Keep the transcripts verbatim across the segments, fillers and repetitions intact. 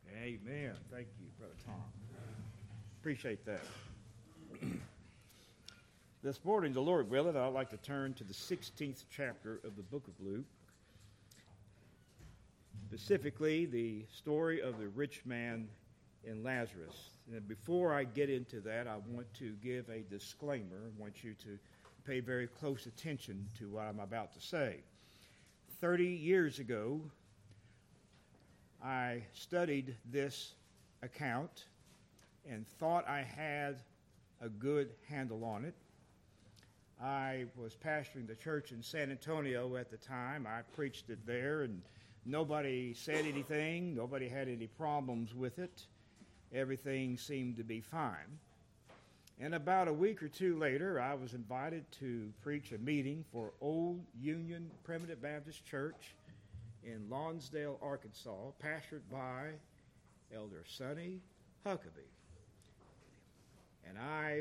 Amen. Thank you, Brother Tom. Appreciate that. This morning, the Lord willing, I'd like to turn to the sixteenth chapter of the book of Luke, specifically the story of the rich man and Lazarus. And before I get into that, I want to give a disclaimer. I want you to pay very close attention to what I'm about to say. Thirty years ago, I studied this account and thought I had a good handle on it. I was pastoring the church in San Antonio at the time. I preached it there, and nobody said anything. Nobody had any problems with it. Everything seemed to be fine. And about a week or two later, I was invited to preach a meeting for Old Union Primitive Baptist Church in Lonsdale, Arkansas, pastored by Elder Sonny Huckabee. And I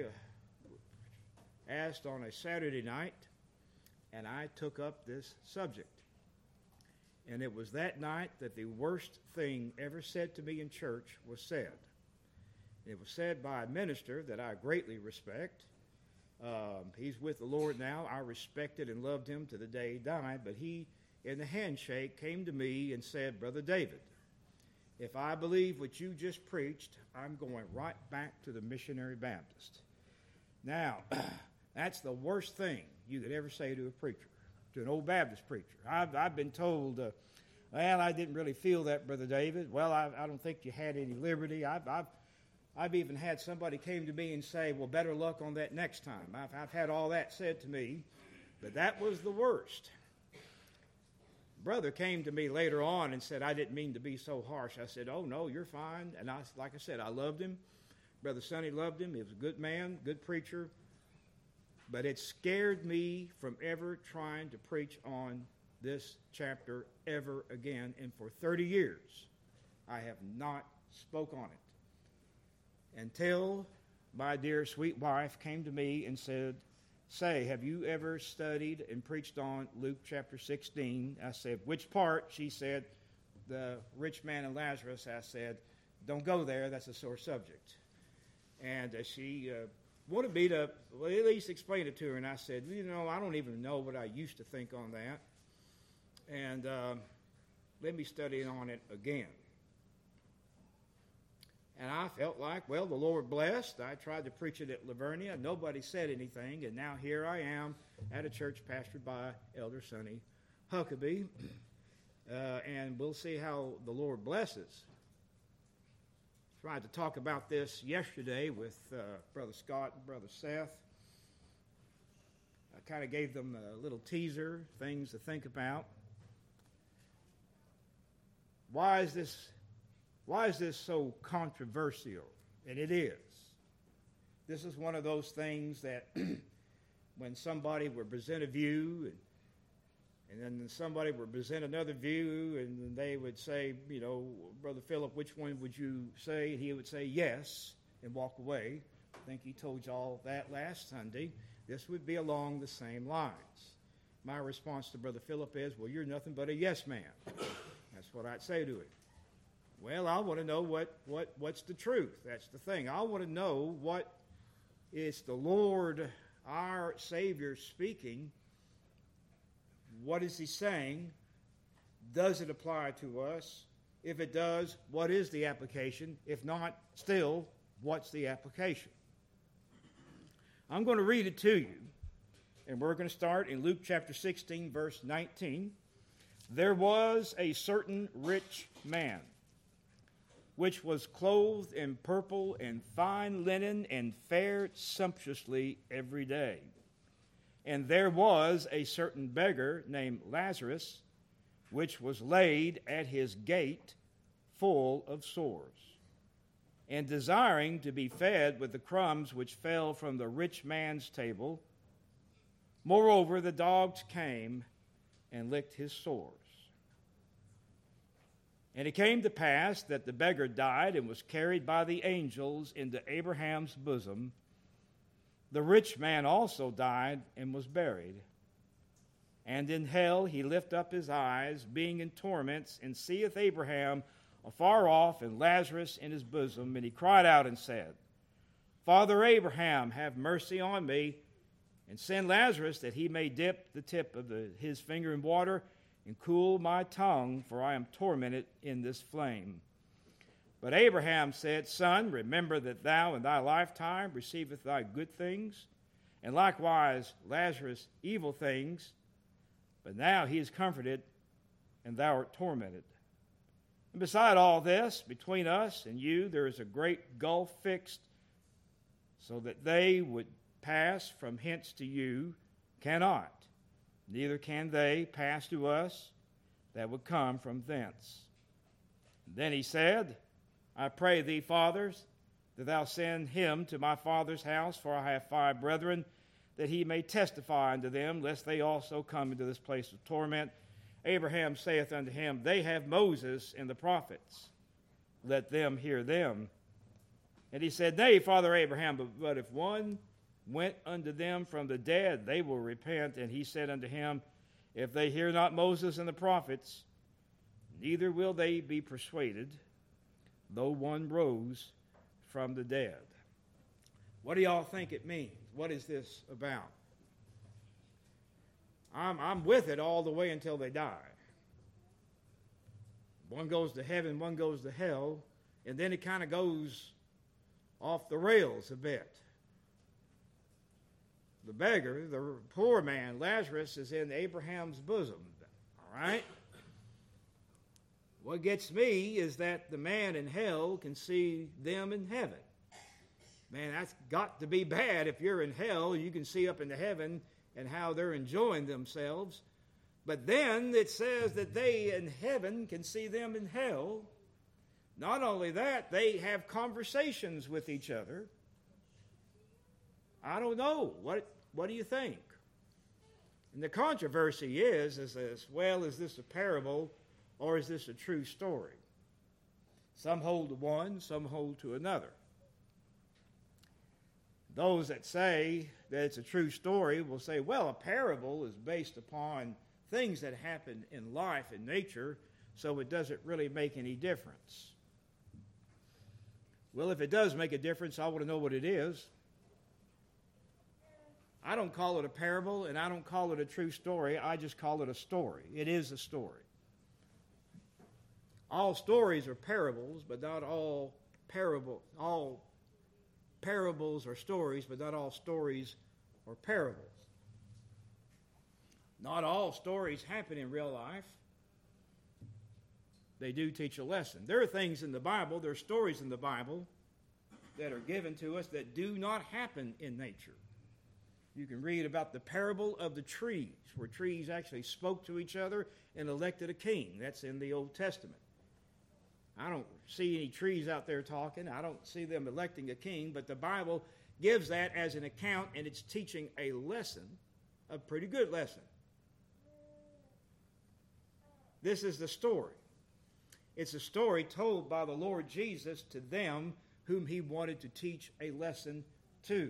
asked on a Saturday night, and I took up this subject. And it was that night that the worst thing ever said to me in church was said. It was said by a minister that I greatly respect. Um, he's with the Lord now. I respected and loved him to the day he died, but he, in the handshake, came to me and said, "Brother David, if I believe what you just preached, I'm going right back to the Missionary Baptist." Now, that's the worst thing you could ever say to a preacher, to an old Baptist preacher. I've, I've been told, uh, well, I didn't really feel that, Brother David. Well, I, I don't think you had any liberty. I've, I've, I've even had somebody came to me and say, well, better luck on that next time. I've, I've had all that said to me, but that was the worst. Brother came to me later on and said, I didn't mean to be so harsh. I said, oh, no, you're fine. And I, like I said, I loved him. Brother Sonny loved him. He was a good man, good preacher. But it scared me from ever trying to preach on this chapter ever again. And for thirty years, I have not spoke on it. Until my dear sweet wife came to me and said, say, have you ever studied and preached on Luke chapter sixteen? I said, which part? She said, the rich man and Lazarus. I said, don't go there. That's a sore subject. And uh, she uh, wanted me to well, at least explain it to her. And I said, you know, I don't even know what I used to think on that. And uh, let me study on it again. And I felt like, well, the Lord blessed. I tried to preach it at Lavernia. Nobody said anything. And now here I am at a church pastored by Elder Sonny Huckabee. Uh, and we'll see how the Lord blesses. Tried to talk about this yesterday with uh, Brother Scott and Brother Seth. I kind of gave them a little teaser, things to think about. Why is this Why is this so controversial? And it is. This is one of those things that when somebody would present a view and, and then somebody would present another view and then they would say, you know, Brother Philip, which one would you say? And he would say yes and walk away. I think he told you all that last Sunday. This would be along the same lines. My response to Brother Philip is, well, you're nothing but a yes man. That's what I'd say to him. Well, I want to know what, what, what's the truth. That's the thing. I want to know what is the Lord, our Savior, speaking. What is he saying? Does it apply to us? If it does, what is the application? If not, still, what's the application? I'm going to read it to you. And we're going to start in Luke chapter sixteen, verse nineteen. There was a certain rich man, which was clothed in purple and fine linen, and fared sumptuously every day. And there was a certain beggar named Lazarus, which was laid at his gate, full of sores, and desiring to be fed with the crumbs which fell from the rich man's table. Moreover, the dogs came and licked his sores. And it came to pass that the beggar died and was carried by the angels into Abraham's bosom. The rich man also died and was buried. And in hell he lift up his eyes, being in torments, and seeth Abraham afar off, and Lazarus in his bosom. And he cried out and said, Father Abraham, have mercy on me, and send Lazarus that he may dip the tip of the, his finger in water and cool my tongue, for I am tormented in this flame. But Abraham said, Son, remember that thou in thy lifetime receivest thy good things, and likewise Lazarus evil things. But now he is comforted, and thou art tormented. And beside all this, between us and you there is a great gulf fixed, so that they would pass from hence to you cannot, neither can they pass to us that would come from thence. Then he said, I pray thee, fathers, that thou send him to my father's house, for I have five brethren, that he may testify unto them, lest they also come into this place of torment. Abraham saith unto him, They have Moses and the prophets. Let them hear them. And he said, Nay, Father Abraham, but, but if one went unto them from the dead, they will repent. And he said unto him, If they hear not Moses and the prophets, neither will they be persuaded, though one rose from the dead. What do y'all think it means? What is this about? I'm, I'm with it all the way until they die. One goes to heaven, one goes to hell, and then it kind of goes off the rails a bit. The beggar, the poor man, Lazarus, is in Abraham's bosom. All right? What gets me is that the man in hell can see them in heaven. Man, that's got to be bad. If you're in hell, you can see up into heaven and how they're enjoying themselves. But then it says that they in heaven can see them in hell. Not only that, they have conversations with each other. I don't know. What, what do you think? And the controversy is, is this, well, is this a parable or is this a true story? Some hold to one, some hold to another. Those that say that it's a true story will say, well, a parable is based upon things that happen in life and nature, so it doesn't really make any difference. Well, if it does make a difference, I want to know what it is. I don't call it a parable, and I don't call it a true story. I just call it a story. It is a story. All stories are parables, but not all parable. All parables are stories, but not all stories are parables. Not all stories happen in real life. They do teach a lesson. There are things in the Bible, there are stories in the Bible that are given to us that do not happen in nature. You can read about the parable of the trees, where trees actually spoke to each other and elected a king. That's in the Old Testament. I don't see any trees out there talking. I don't see them electing a king, but the Bible gives that as an account, and it's teaching a lesson, a pretty good lesson. This is the story. It's a story told by the Lord Jesus to them whom he wanted to teach a lesson to.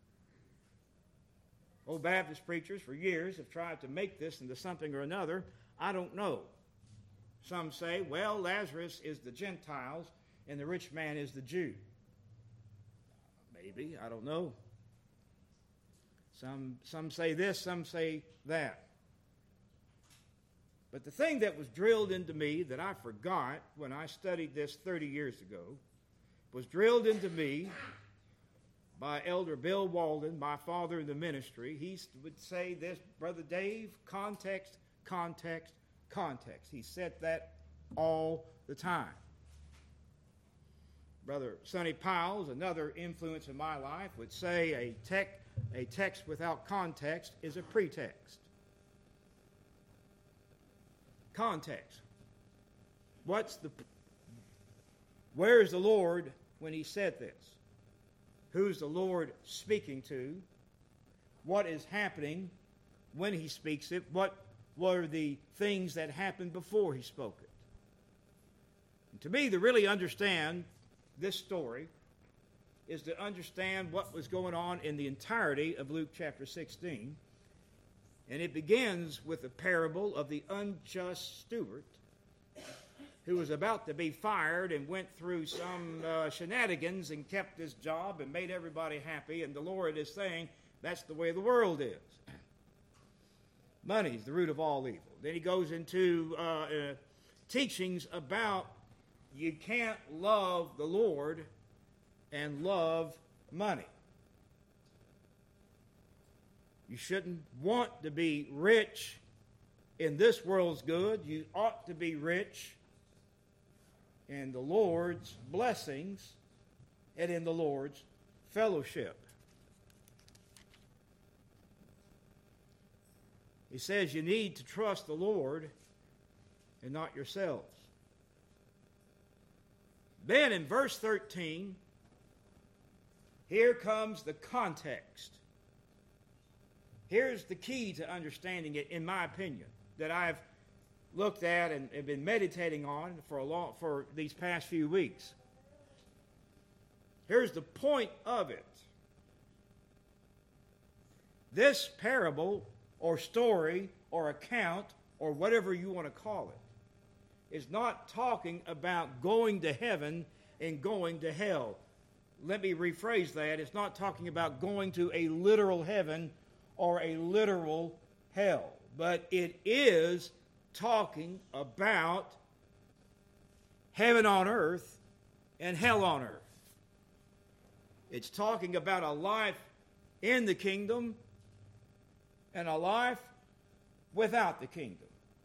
Old Baptist preachers for years have tried to make this into something or another. I don't know. Some say, well, Lazarus is the Gentiles and the rich man is the Jew. Maybe, I don't know. Some, some say this, some say that. But the thing that was drilled into me that I forgot when I studied this thirty years ago was drilled into me by Elder Bill Walden, my father in the ministry. He would say this, Brother Dave, context, context, context. He said that all the time. Brother Sonny Piles, another influence in my life, would say a, tech, a text without context is a pretext. Context. What's the, where is the Lord when he said this? Who's the Lord speaking to? What is happening when he speaks it? What were the things that happened before he spoke it? And to me, to really understand this story is to understand what was going on in the entirety of Luke chapter sixteen. And it begins with the parable of the unjust steward who was about to be fired and went through some uh, shenanigans and kept his job and made everybody happy. And the Lord is saying that's the way the world is. Money is the root of all evil. Then he goes into uh, uh, teachings about you can't love the Lord and love money. You shouldn't want to be rich in this world's good. You ought to be rich in the Lord's blessings and in the Lord's fellowship. He says you need to trust the Lord and not yourselves. Then in verse thirteen, here comes the context. Here's the key to understanding it, in my opinion, that I've looked at and, and been meditating on for a long, for these past few weeks. Here's the point of it. This parable or story or account or whatever you want to call it is not talking about going to heaven and going to hell. Let me rephrase that. It's not talking about going to a literal heaven or a literal hell. But it is talking about heaven on earth and hell on earth. It's talking about a life in the kingdom and a life without the kingdom.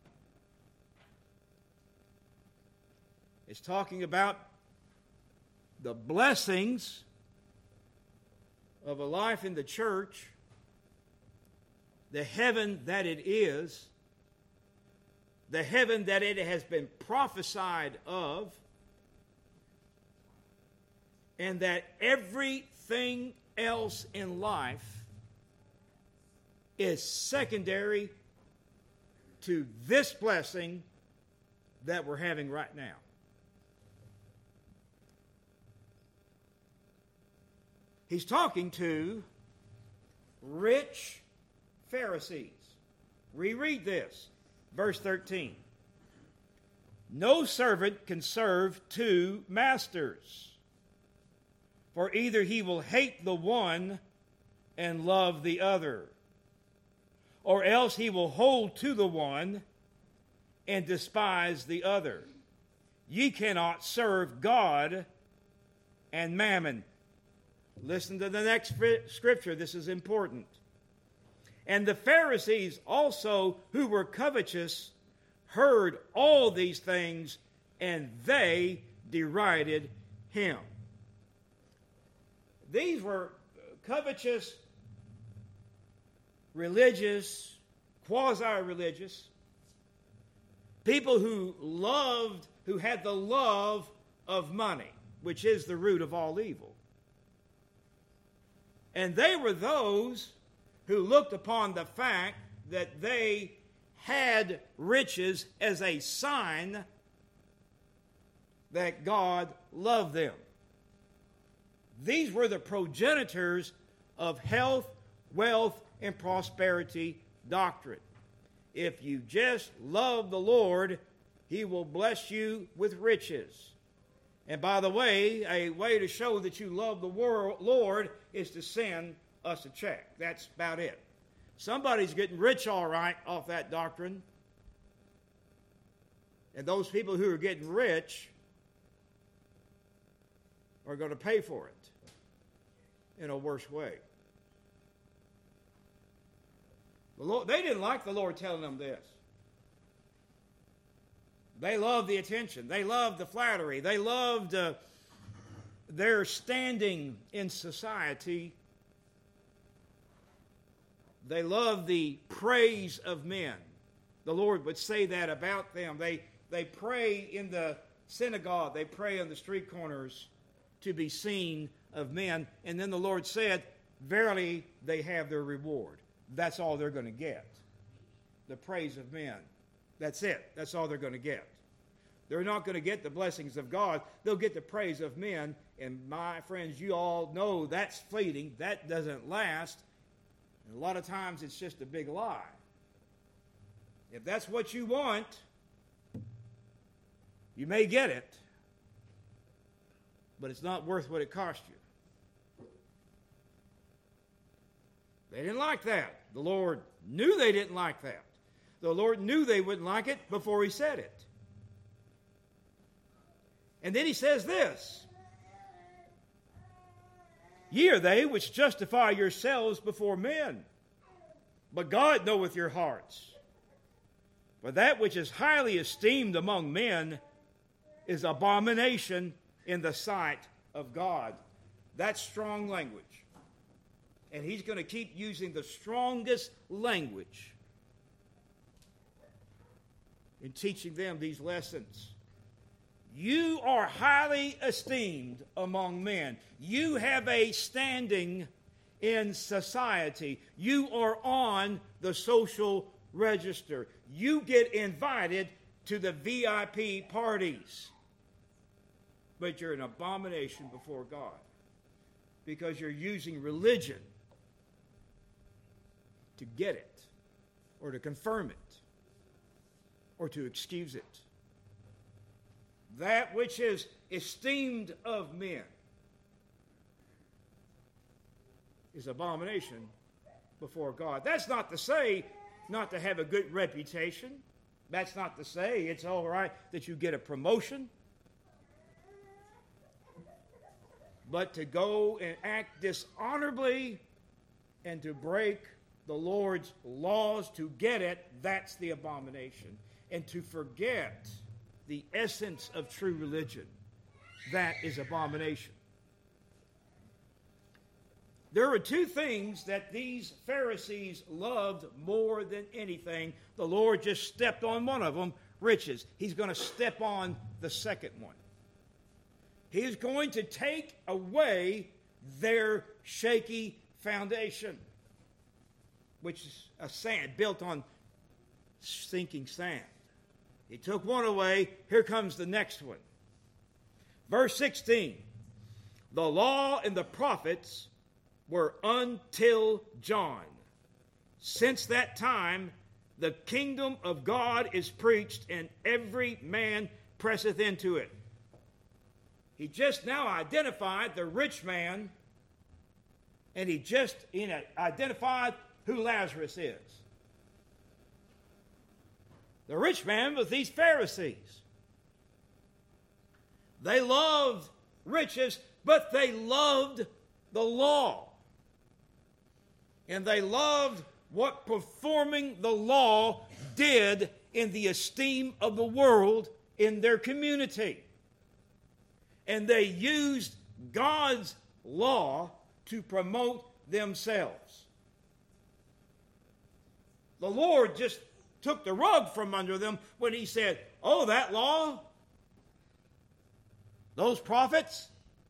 It's talking about the blessings of a life in the church, the heaven that it is, the heaven that it has been prophesied of, and that everything else in life is secondary to this blessing that we're having right now. He's talking to rich Pharisees. Reread this. Verse thirteen. No servant can serve two masters, for either he will hate the one and love the other, or else he will hold to the one and despise the other. Ye cannot serve God and mammon. Listen to the next scripture. This is important. And the Pharisees also, who were covetous, heard all these things, and they derided him. These were covetous, religious, quasi-religious, people who loved, who had the love of money, which is the root of all evil. And they were those who looked upon the fact that they had riches as a sign that God loved them. These were the progenitors of health, wealth, and prosperity doctrine. If you just love the Lord, He will bless you with riches. And by the way, a way to show that you love the world, Lord is to send us a check. That's about it. Somebody's getting rich all right off that doctrine. And those people who are getting rich are going to pay for it in a worse way. The Lord, they didn't like the Lord telling them this. They loved the attention. They loved the flattery. They loved uh, their standing in society. They loved the praise of men. The Lord would say that about them. They, they pray in the synagogue. They pray on the street corners to be seen of men. And then the Lord said, verily they have their reward. That's all they're going to get. The praise of men. That's it. That's all they're going to get. They're not going to get the blessings of God. They'll get the praise of men. And my friends, you all know that's fleeting. That doesn't last. And a lot of times it's just a big lie. If that's what you want, You may get it, but it's not worth what it cost you. They didn't like that. The Lord knew they didn't like that. The Lord knew they wouldn't like it before he said it. And then he says this, ye are they which justify yourselves before men, but God knoweth your hearts. For that which is highly esteemed among men is abomination in the sight of God. That's strong language. And he's going to keep using the strongest language in teaching them these lessons. You are highly esteemed among men. You have a standing in society. You are on the social register. You get invited to the V I P parties. But you're an abomination before God because you're using religion to get it or to confirm it or to excuse it. That which is esteemed of men is abomination before God. That's not to say not to have a good reputation. That's not to say it's all right that you get a promotion. But to go and act dishonorably and to break the Lord's laws to get it, that's the abomination. And to forget the essence of true religion, that is abomination. There are two things that these Pharisees loved more than anything. The Lord just stepped on one of them, riches. He's going to step on the second one. He is going to take away their shaky foundation, which is a sand built on sinking sand. He took one away. Here comes the next one. Verse sixteen. The law and the prophets were until John. Since that time, the kingdom of God is preached, and every man presseth into it. He just now identified the rich man, and he just you know, identified who Lazarus is. The rich man was these Pharisees. They loved riches, but they loved the law. And they loved what performing the law did in the esteem of the world in their community. And they used God's law to promote themselves. The Lord just took the rug from under them when he said, oh, that law, those prophets,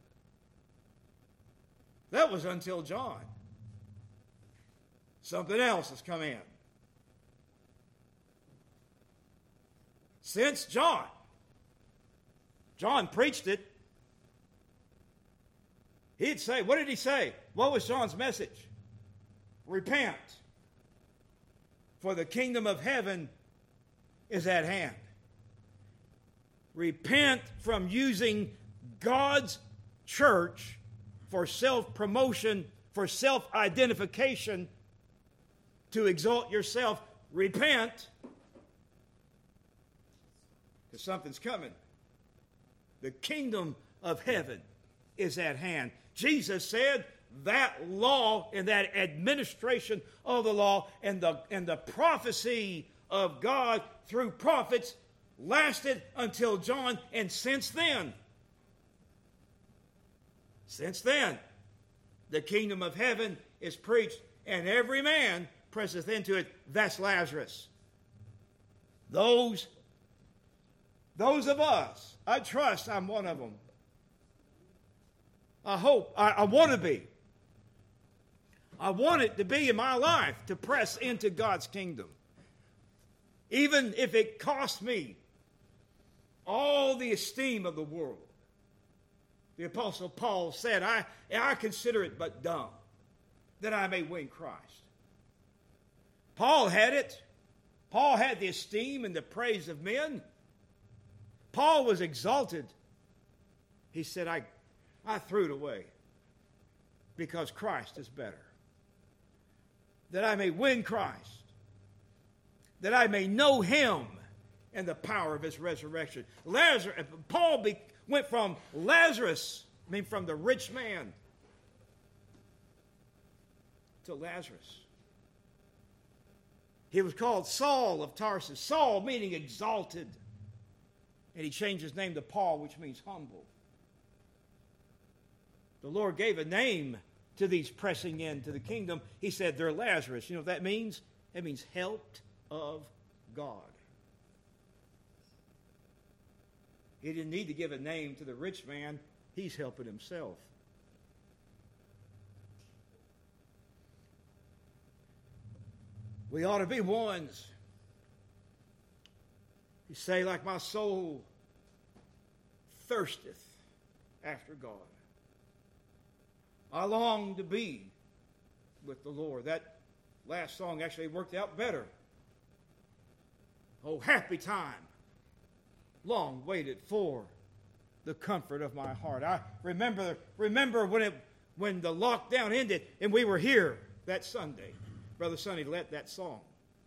that was until John. Something else has come in. Since John, John preached it. He'd say, what did he say? What was John's message? Repent, for the kingdom of heaven is at hand. Repent from using God's church for self-promotion, for self-identification, to exalt yourself. Repent, because something's coming. The kingdom of heaven is at hand. Jesus said that law and that administration of the law and the, and the prophecy of God through prophets lasted until John, and since then, since then, the kingdom of heaven is preached, and every man presseth into it. That's Lazarus. Those, those of us, I trust I'm one of them. I hope, I, I want to be. I want it to be in my life to press into God's kingdom. Even if it costs me all the esteem of the world. The Apostle Paul said, I, I consider it but dung that I may win Christ. Paul had it. Paul had the esteem and the praise of men. Paul was exalted. He said, I, I threw it away because Christ is better. That I may win Christ. That I may know him and the power of his resurrection. Lazarus, Paul be, went from Lazarus, I mean from the rich man, to Lazarus. He was called Saul of Tarsus. Saul meaning exalted. And he changed his name to Paul, which means humble. The Lord gave a name to these pressing into the kingdom. He said they're Lazarus. You know what that means? That means helped of God. He didn't need to give a name to the rich man. He's helping himself. We ought to be ones. You say, like my soul thirsteth after God. I long to be with the Lord. That last song actually worked out better. Oh, happy time, long waited for the comfort of my heart. I remember, remember when it when the lockdown ended and we were here that Sunday. Brother Sonny led that song.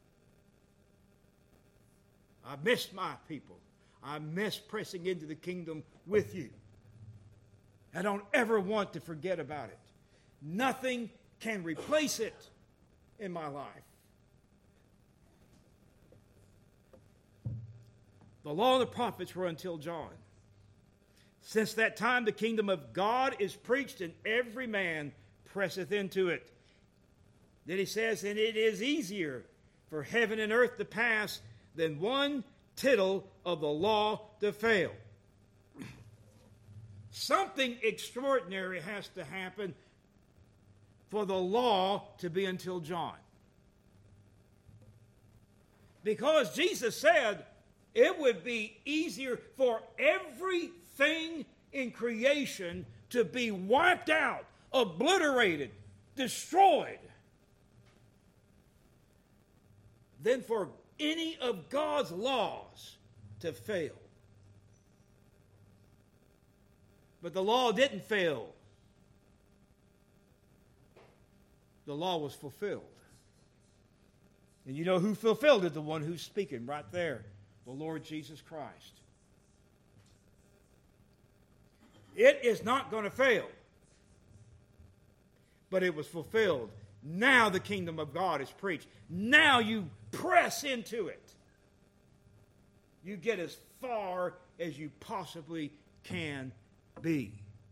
I miss my people. I miss pressing into the kingdom with you. I don't ever want to forget about it. Nothing can replace it in my life. The law and the prophets were until John. Since that time, the kingdom of God is preached, and every man presseth into it. Then he says, and it is easier for heaven and earth to pass than one tittle of the law to fail. Something extraordinary has to happen for the law to be until John. Because Jesus said it would be easier for everything in creation to be wiped out, obliterated, destroyed, than for any of God's laws to fail. But the law didn't fail. The law was fulfilled. And you know who fulfilled it? The one who's speaking right there, the Lord Jesus Christ. It is not going to fail. But it was fulfilled. Now the kingdom of God is preached. Now you press into it. You get as far as you possibly can be.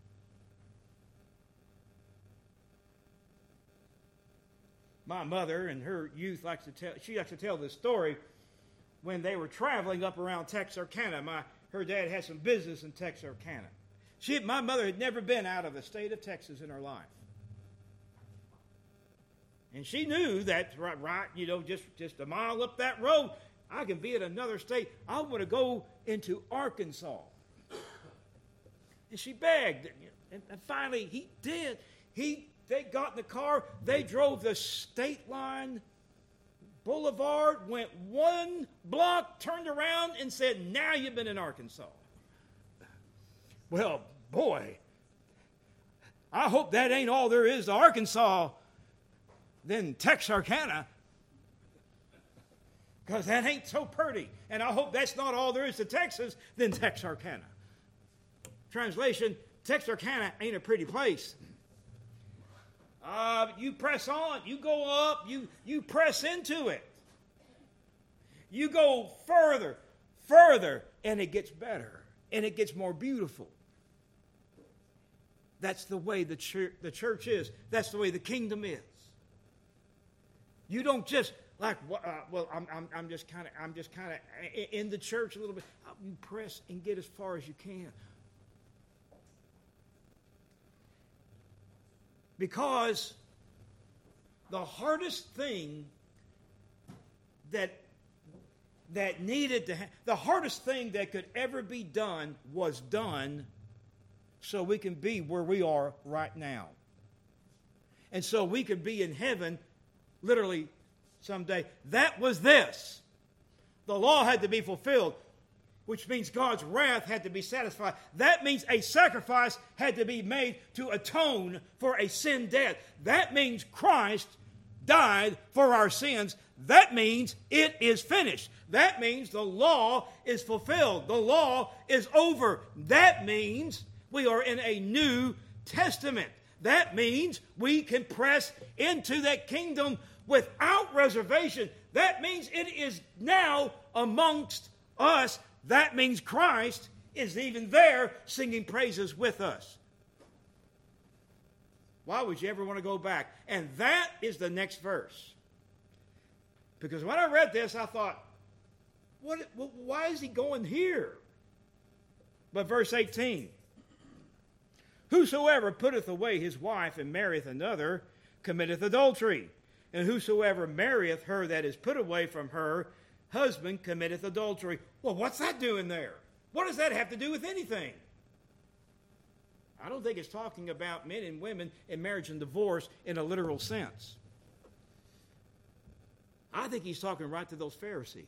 My mother in her youth likes to tell, she likes to tell this story when they were traveling up around Texarkana. My, her dad had some business in Texarkana. She, my mother had never been out of the state of Texas in her life. And she knew that, right, right, you know, just, just a mile up that road, I can be in another state. I want to go into Arkansas. And she begged. And, and finally, he did. He, they got in the car. They drove the state line boulevard, went one block, turned around, and said, now you've been in Arkansas. Well, boy, I hope that ain't all there is to Arkansas. Then Texarkana, because that ain't so pretty. And I hope that's not all there is to Texas, then Texarkana. Translation, Texarkana ain't a pretty place. Uh, you press on, you go up, you, you press into it. You go further, further, and it gets better, and it gets more beautiful. That's the way the church, the church is. That's the way the kingdom is. You don't just like, uh, well, I'm, I'm, I'm just kind of, I'm just kind of in the church a little bit. You press and get as far as you can, because the hardest thing that that needed to, ha- the hardest thing that could ever be done was done, so we can be where we are right now, and so we could be in heaven. Literally, someday. That was this. The law had to be fulfilled. which means God's wrath had to be satisfied. That means a sacrifice had to be made to atone for a sin debt. That means Christ died for our sins. That means it is finished. That means the law is fulfilled. The law is over. That means we are in a new testament. That means we can press into that kingdom without reservation. That means it is now amongst us. That means Christ is even there singing praises with us. Why would you ever want to go back? And that is the next verse. Because when I read this, I thought, what, why is he going here? But verse eighteen, whosoever putteth away his wife and marrieth another committeth adultery. And whosoever marrieth her that is put away from her husband committeth adultery. Well, what's that doing there? What does that have to do with anything? I don't think it's talking about men and women in marriage and divorce in a literal sense. I think he's talking right to those Pharisees.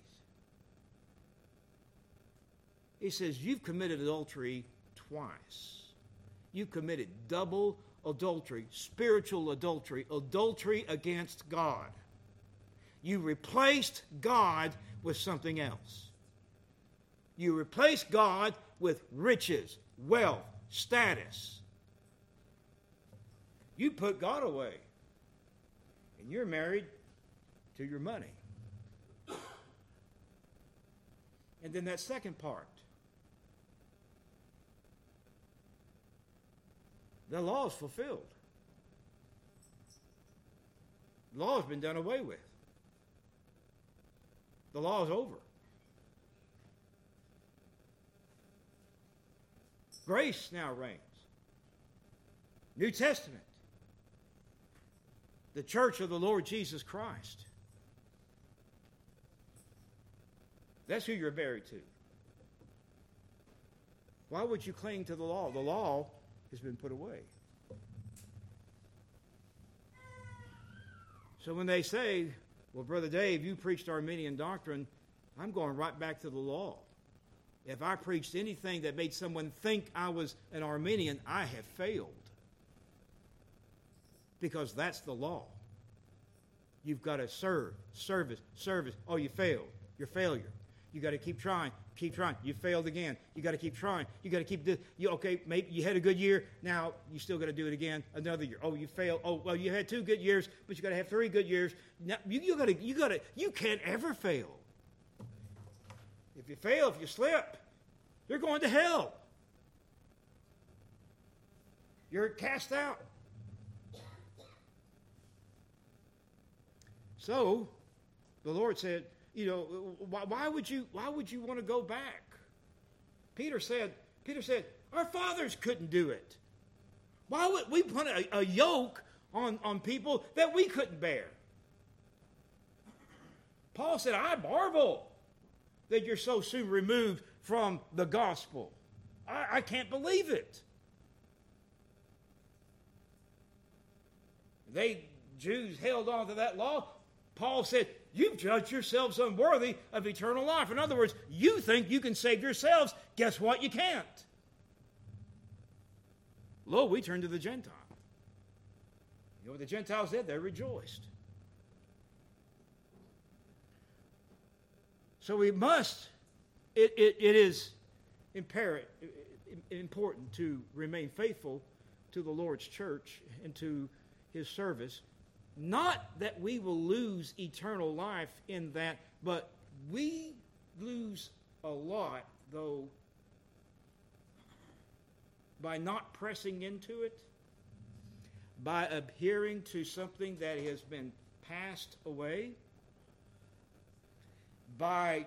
He says, you've committed adultery twice. You've committed double adultery, spiritual adultery, adultery against God. You replaced God with something else. You replaced God with riches, wealth, status. You put God away, and you're married to your money. And then that second part, the law is fulfilled. The law has been done away with. The law is over. Grace now reigns. New Testament. The church of the Lord Jesus Christ. That's who you're married to. Why would you cling to the law? The law has been put away. So when they say, well, Brother Dave, you preached Arminian doctrine, I'm going right back to the law. If I preached anything that made someone think I was an Arminian, I have failed. Because that's the law. You've got to serve, service, service. Oh, you failed. You're failure. You got to keep trying, keep trying. You failed again. You got to keep trying. You got to keep this. You okay? Maybe you had a good year. Now you still got to do it again. Another year. Oh, you failed. Oh, well, you had two good years, but you got to have three good years. Now you, you got to. You got to. You can't ever fail. If you fail, if you slip, you're going to hell. You're cast out. So, the Lord said, you know, why, why would you why would you want to go back? Peter said, Peter said, our fathers couldn't do it. Why would we put a, a yoke on, on people that we couldn't bear? Paul said, I marvel that you're so soon removed from the gospel. I, I can't believe it. They, Jews, held on to that law. Paul said, you've judged yourselves unworthy of eternal life. In other words, you think you can save yourselves. Guess what? You can't. Lo, we turn to the Gentiles. You know what the Gentiles did? They rejoiced. So we must, it, it, it is imperative, important to remain faithful to the Lord's church and to his service. Not that we will lose eternal life in that, but we lose a lot, though, by not pressing into it, by adhering to something that has been passed away, by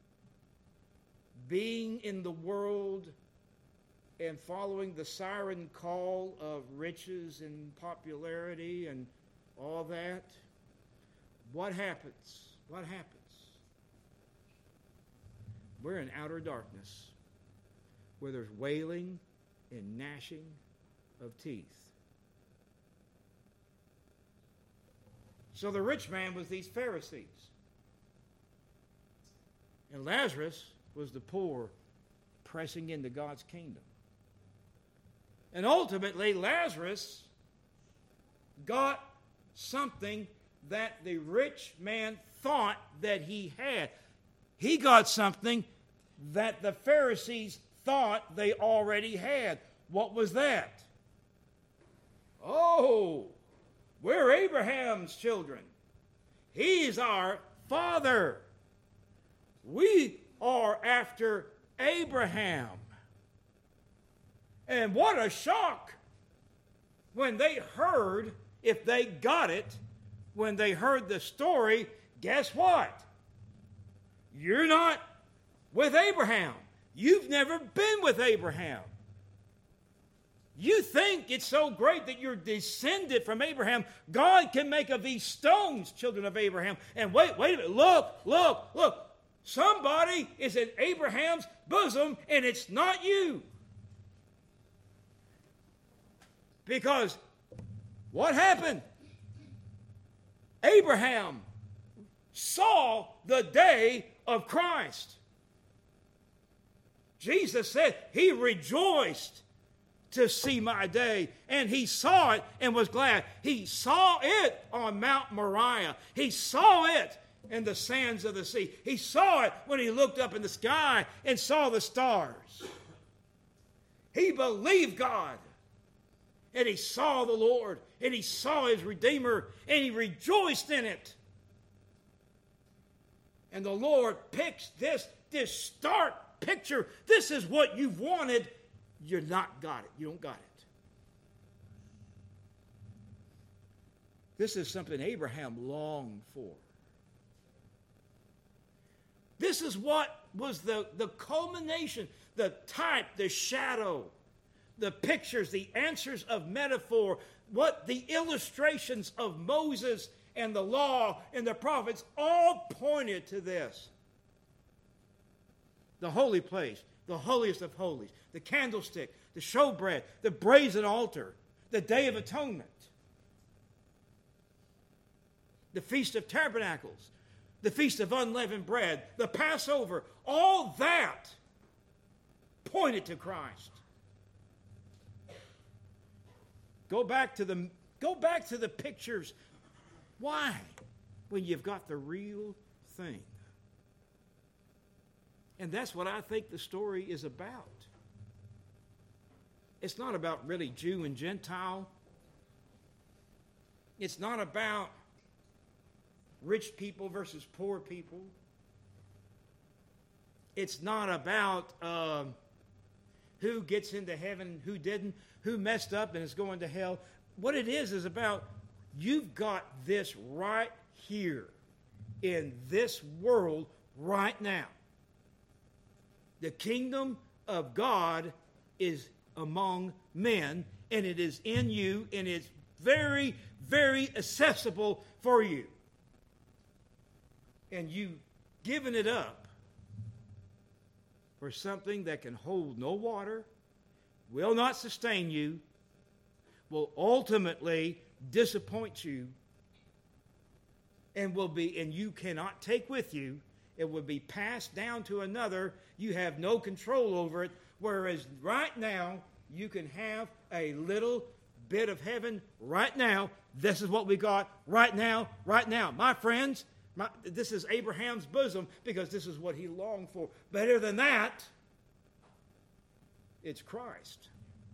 being in the world and following the siren call of riches and popularity and all that. What happens? What happens? We're in outer darkness where there's wailing and gnashing of teeth. So the rich man was these Pharisees. And Lazarus was the poor pressing into God's kingdom. And ultimately, Lazarus got something that the rich man thought that he had. He got something that the Pharisees thought they already had. What was that? Oh, we're Abraham's children. He's our father. We are after Abraham. And what a shock when they heard, if they got it, when they heard the story, guess what? You're not with Abraham. You've never been with Abraham. You think it's so great that you're descended from Abraham. God can make of these stones children of Abraham. And wait, wait a minute. Look, look, look. Somebody is in Abraham's bosom, and it's not you. Because what happened? Abraham saw the day of Christ. Jesus said he rejoiced to see my day, and he saw it and was glad. He saw it on Mount Moriah. He saw it in the sands of the sea. He saw it when he looked up in the sky and saw the stars. He believed God, and he saw the Lord, and he saw his Redeemer, and he rejoiced in it. And the Lord picks this, this stark picture. This is what you've wanted. You're not got it. You don't got it. This is something Abraham longed for. This is what was the, the culmination, the type, the shadow, the pictures, the answers of metaphor, what the illustrations of Moses and the law and the prophets all pointed to this. The holy place, the holiest of holies, the candlestick, the showbread, the brazen altar, the Day of Atonement, the Feast of Tabernacles, the Feast of Unleavened Bread, the Passover, all that pointed to Christ. Go back to the, go back to the pictures. Why? When you've got the real thing. And that's what I think the story is about. It's not about really Jew and Gentile. It's not about rich people versus poor people. It's not about uh, who gets into heaven, who didn't, who messed up and is going to hell. What it is is about you've got this right here in this world right now. The kingdom of God is among men, and it is in you, and it's very, very accessible for you. And you've given it up for something that can hold no water, will not sustain you, will ultimately disappoint you, and will be, and you cannot take with you. It will be passed down to another. You have no control over it. Whereas right now, you can have a little bit of heaven right now. This is what we got right now, right now. My friends, my, this is Abraham's bosom because this is what he longed for. Better than that, it's Christ.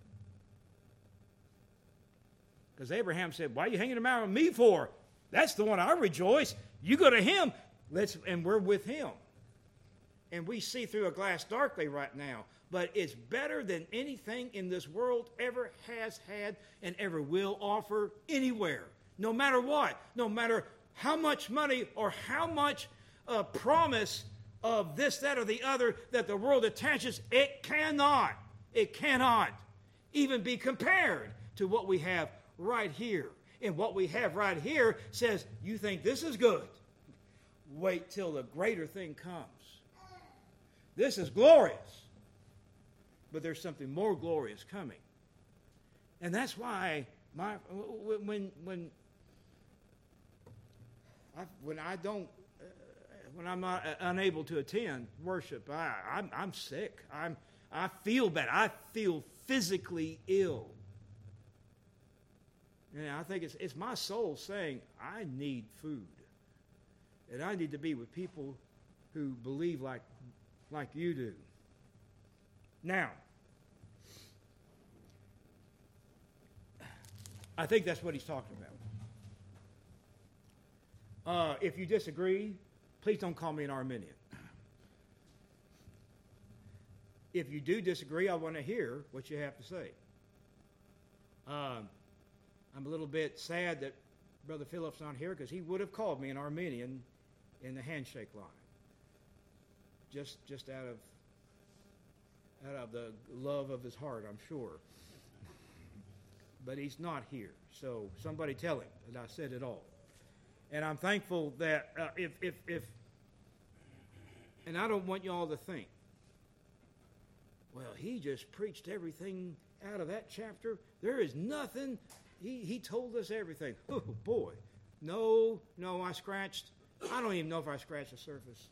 Because Abraham said, why are you hanging him out on me for? That's the one I rejoice. You go to him. Let's, and we're with him. And we see through a glass darkly right now. But it's better than anything in this world ever has had and ever will offer anywhere. No matter what. No matter how much money or how much uh, promise of this, that, or the other that the world attaches, it cannot, it cannot even be compared to what we have right here. And what we have right here says, you think this is good? Wait till the greater thing comes. This is glorious. But there's something more glorious coming. And that's why my when when I, when I don't uh, when I'm not uh, unable to attend worship, I, I'm I'm sick. I'm I feel bad. I feel physically ill. And I think it's, it's my soul saying, I need food. And I need to be with people who believe like, like you do. Now, I think that's what he's talking about. Uh, if you disagree, please don't call me an Arminian. If you do disagree, I want to hear what you have to say. Um, I'm a little bit sad that Brother Philip's not here because he would have called me an Arminian in the handshake line. Just, just out of, out of the love of his heart, I'm sure. But he's not here, so somebody tell him that I said it all. And I'm thankful that uh, if, if, if, and I don't want y'all to think, well, he just preached everything out of that chapter. There is nothing. He, he told us everything. Oh, boy. No, no, I scratched. I don't even know if I scratched the surface.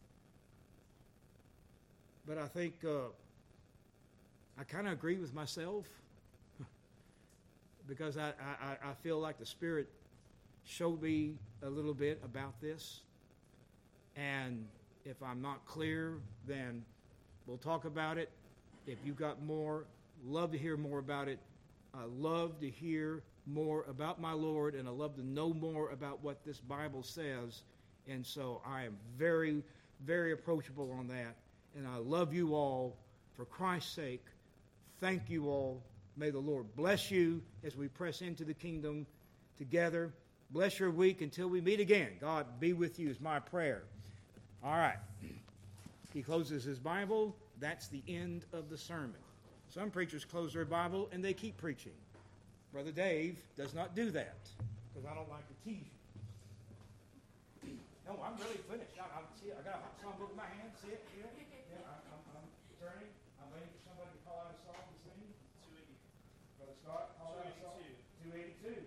But I think uh, I kind of agree with myself because I, I, I feel like the Spirit showed me a little bit about this. And if I'm not clear, then we'll talk about it. If you've got more, love to hear more about it. I love to hear more about my Lord, and I love to know more about what this Bible says. And so I am very, very approachable on that. And I love you all for Christ's sake. Thank you all. May the Lord bless you as we press into the kingdom together. Bless your week until we meet again. God be with you is my prayer. All right. He closes his Bible. That's the end of the sermon. Some preachers close their Bible and they keep preaching. Brother Dave does not do that because I don't like to tease you. No, I'm really finished. I, I, see, I got a songbook in my hand. See it? See it? Yeah, I, I'm, I'm turning. I'm waiting for somebody to call out a song to sing. two eighty. Brother Scott, call out a song. two eighty-two.